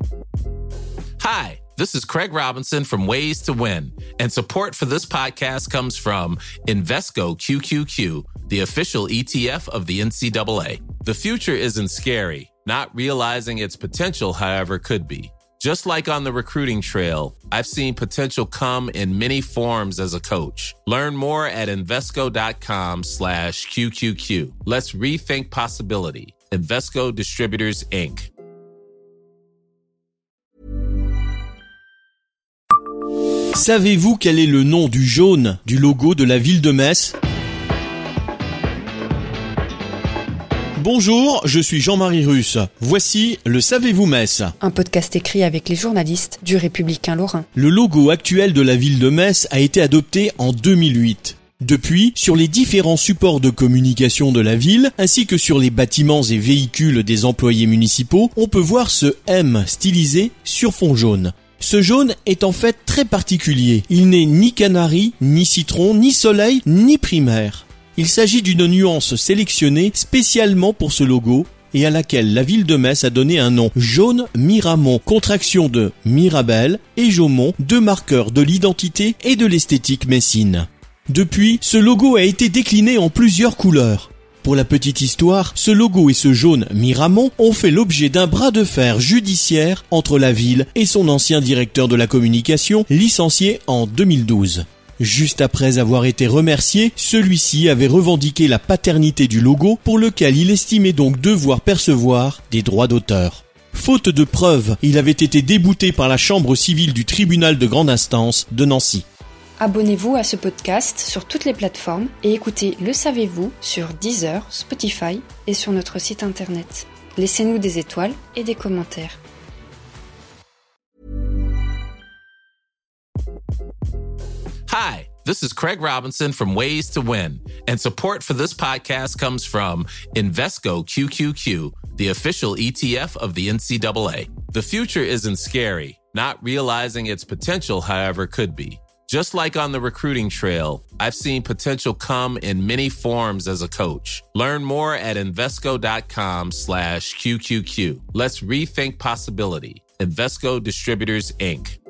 Hi, this is Craig Robinson from Ways to Win, and support for this podcast comes from Invesco QQQ, the official ETF of the NCAA. The future isn't scary. Not realizing its potential, however, could be. Just like on the recruiting trail, I've seen potential come in many forms as a coach. Learn more at Invesco.com/QQQ. Let's rethink possibility. Invesco Distributors, Inc. Savez-vous quel est le nom du jaune du logo de la ville de Metz ? Bonjour, je suis Jean-Marie Russe. Voici le Savez-vous Metz ? Un podcast écrit avec les journalistes du Républicain Lorrain. Le logo actuel de la ville de Metz a été adopté en 2008. Depuis, sur les différents supports de communication de la ville, ainsi que sur les bâtiments et véhicules des employés municipaux, on peut voir ce M stylisé sur fond jaune. Ce jaune est en fait très particulier. Il n'est ni canari, ni citron, ni soleil, ni primaire. Il s'agit d'une nuance sélectionnée spécialement pour ce logo et à laquelle la ville de Metz a donné un nom, Jaune Miramont, contraction de Mirabel et Jaumont, deux marqueurs de l'identité et de l'esthétique messine. Depuis, ce logo a été décliné en plusieurs couleurs. Pour la petite histoire, ce logo et ce jaune Miramont ont fait l'objet d'un bras de fer judiciaire entre la ville et son ancien directeur de la communication, licencié en 2012. Juste après avoir été remercié, celui-ci avait revendiqué la paternité du logo pour lequel il estimait donc devoir percevoir des droits d'auteur. Faute de preuves, il avait été débouté par la chambre civile du tribunal de grande instance de Nancy. Abonnez-vous à ce podcast sur toutes les plateformes et écoutez Le Savez-vous sur Deezer, Spotify et sur notre site internet. Laissez-nous des étoiles et des commentaires. Hi, this is Craig Robinson from Ways to Win, and support for this podcast comes from Invesco QQQ, the official ETF of the NCAA. The future isn't scary. Not realizing its potential, however, could be. Just like on the recruiting trail, I've seen potential come in many forms as a coach. Learn more at Invesco.com/QQQ. Let's rethink possibility. Invesco Distributors, Inc.